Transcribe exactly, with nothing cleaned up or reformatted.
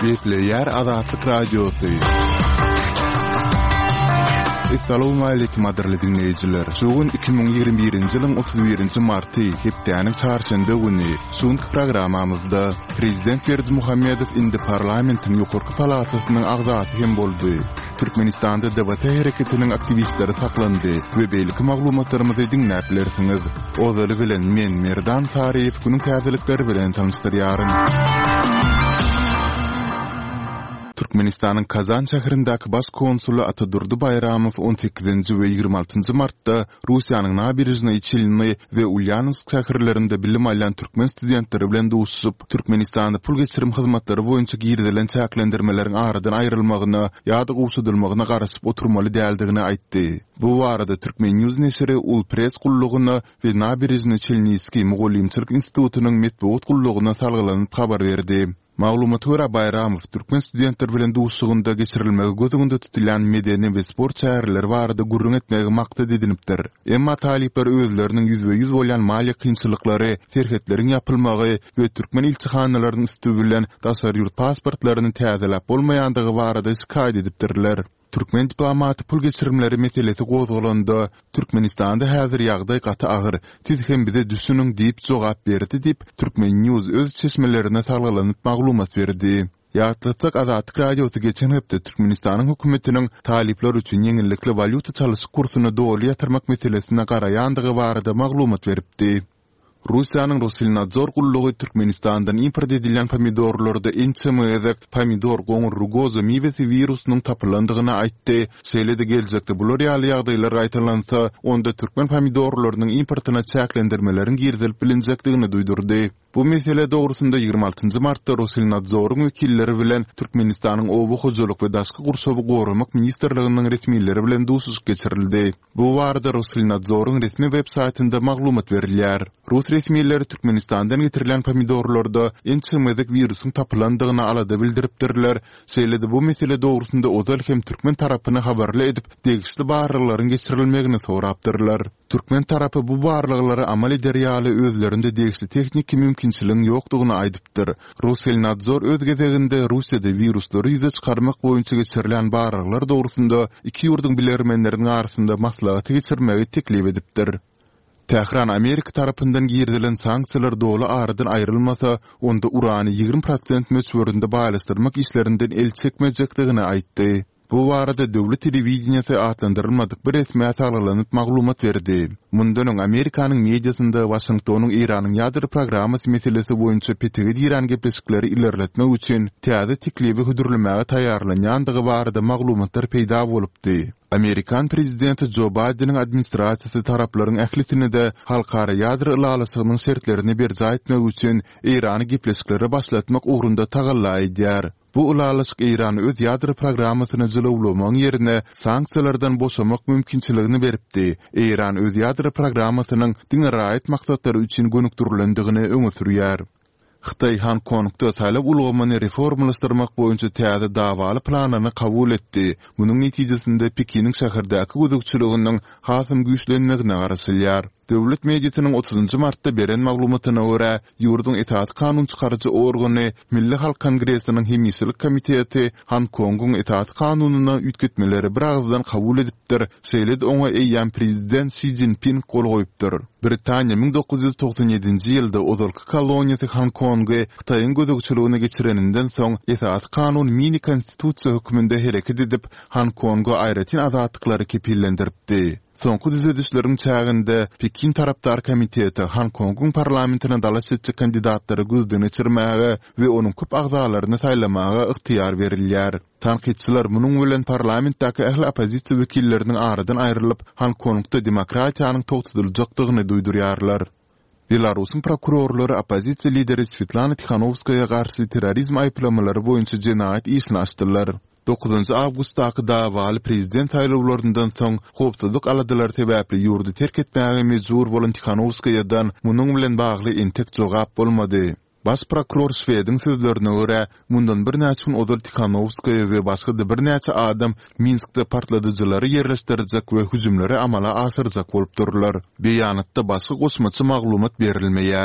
Gepleyer Azatlyk Radiosu. Assalamu alaykum adirli dinleyijiler. Şugun iki bin ýygrimi birinji ýylyň otuz birinji marty hepdeniň çarşamba güni şuňky programamyzda Prezident Berdimuhammedow indi parlamentiň ýokarky palatasynyň agzaty hem boldy. Türkmenistanda debata hereketiniň aktivistleri saklandy we beýleki maglumatlarymyzy dinläp bilersiňiz. Ozaly bilen men Merdan Tariýew günüň täzelikleri bilen tanışdyrýaryn. Türkmenistanyň Kazan şäherindäki baş konsulu Atadurdy Bayramow on sekizinji we ýygrimi altynjy martda Russiýanyň Nabirezhny ilini we Ulyansk şäherlerinde bilim alan türkmen studentleri bilen duşup Türkmenistanda pul geçirim hyzmatlary boýunça girdilen çäklendirmeleriň aradan aýrylmagyna ýa-da gowşudylmagyna garaşyp oturmaly däldigini aýtdy. Bu barada Türkmen News neşri ul press gullugyna we Nabirezhny Chelnyski Mogolimçilik institutynyň metbuat gullugyna salgylanyp habar berdi. Maglumat göre Bayramow Türkmen studentler bilen duşugynda geçirilmegi gözüňde tutulan medeni we sport şäherleri barada gurrun etmegi maksat edilipdir. Emma talipler özleriniň yüzde yüz bolan maliýe kynçylyklary, serhetleriň ýapylmagy we türkmen ilçihanalarynyn üstü bilen daşary ýurt pasportlaryny täzelep bolmaýandygy barada şikayet edipdirler. Türkmen diplomaty pul geçirimleri meselesi gozulanda Türkmenistanda häzir ýagdaý gaty agyr. Siz hem bize düşünüň diýip jogap berdi diýip Türkmen News öz çeşmelerine salgylanyp maglumat berdi. Ýatlyk Azatlyk Radiosu geçen hepde Türkmenistanyň hökümetiniň talipler üçin ýeňillikli valyuta çalyş kursyny dogry ýatyrmak meselesine garaýandygy barada maglumat beripdi. Russiýanyň Rosilnadzor gullugy Türkmenistandan import edilen pomidorlarda ençemezek pomidor goňur rugoza mivesi virusynyň tapylandygyny aýtdy. Şeýle-de geljekde bular ýaly ýagdaýlar gaýtalansa, onda türkmen pomidorlarynyň importyna çäklendirmeleriň girdilip bilinjekdigini duýdurdy. Bu mesele dogrusunda ýygrimi altynjy martda Rosilnadzoryň wekilleri bilen Türkmenistanyň owu hojalyk we daşky gurşawy gorumak ministrliginiň resmiýetleri bilen duşuş geçirildi. Bu barada Rosilnadzoryň resmi web saýtynda maglumat berilýär. Rus resmiýetleri Türkmenistandan getirilen pomidorlarda ençemezek virusyň tapylandygyny alada bildiripdirler. Şeýle-de bu mesele dogrusunda ozal hem türkmen tarapyny habarly edip degişli barlyklaryň geçirilmegini sorapdyrlar. Türkmen tarapy bu barlyklary amal ederýaly özlerinde degişli teknik mümkinçiligiň ýokdugyny aýdypdyr. Rosilnadzor öz gezeginde Russiýada viruslary ýüze çykarmak boýunça geçirilen barlyklar dogrusunda iki ýurduň bilermenleriniň arasynda maslahat geçirmegi teklip edipdir. Tehran Amerika tarapyndan girdilen sanksiýalar dogly aradan aýrylmasa, onda urany ýygrimi prosent möçberinde baýlaşdyrmak işlerinden el çekmejekdigini aýtdy. Bu barada döwlet telewizionyasy atlandyrylmadyk bir resmi salgylanyp maglumat berdi. Mundan öň Amerikanyň mediasynda Washingtonyň Iranyň ýadry programmasy meselesi boýunça petigi Iran gepleşikleri ilerletmek üçin täze teklibi hödürlemege taýarlanýandygy barada maglumatlar peýda bolupdy. Amerikan prezidenti Joe Biden'in administrasiýasy taraplaryň ählisini de halkara ýadry ylalasygynyň şertlerini berja etmek üçin Irany gepleşikleri başlatmak ugrunda tagalla edýär. Bu ulalyşyk İran öz ýadry programmasyny jylawlamagyň ýerine sanksiýalardan boşamak mümkinçiligini beripdi. İran öz ýadry programmasynyň diňe raýat maksatlary üçin gönükdirilendigini öňe sürýär. Xitay Han Kongda talap ulgamany reformlaşdyrmak boýunça täze dawaly planyny kabul etdi. Munyň netijesinde Pekiniň şäherdäki gözükçüliginiň hasym güýçlenmegine garaşylýar. Döwlet mediasynyň otuzynjy martda beren maglumatyna görä, ýurduň etaat kanun çykarjy organy Milli Halk Kongressiniň Hemislik komiteti Han Kongyň etaat kanunyny ýetgetmeleri bir agzdan kabul edipdir. Şeýle-de oňa eýýän prezident Xi Jinping kol goýupdyr. Britaniýa ming dokuz ýüz toksan ýedinji ýylda ozalky koloniýasy Han Kongy Xitaýyň gözükçüligine geçireninden soň etaat kanun mini konstitusiýa hökmünde hereket edip Han Kongy aýratyn azatlyklary kepillendiripdi. Soňky düzedişleriň çäginde Pekin tarapdar komiteti Han Kongyň parlamentyna dalaş etjä kandidatlary gözden geçirmäge we onuň köp agzalaryny saýlamaga ygtyýar berilýär. Tanqidçiler munyň bilen parlamentdäki ähli opozisiýa wekilleriniň aradan aýrylyp Han Kongda demokratiýanyň togtudyljakdygyny duýdurýarlar. Belarusyň prokurorlary opozisiýa lideri Svetlana Tikhanovskaya garşy terrorizm aýplamalary boýunça jenaýat işini açdylar. dokuzunjy awgustdaky dawaly prezident saýlawlaryndan soň howpsuzlyk aladalar sebäpli ýurdu terk etmäge mejbur bolan Tikhanovskayadan munyň bilen bagly entek jogap bolmady. Baş prokuror Şwediň sözlerine görä, mundan bir näçe gün ozal Tikhanovskaya we başga da bir näçe adam Minskde partladyjylary ýerleşdirjek we hüjümlere amala asyrjak bolup durlar. Beýanatda başga goşmaçy maglumat berilmeýär.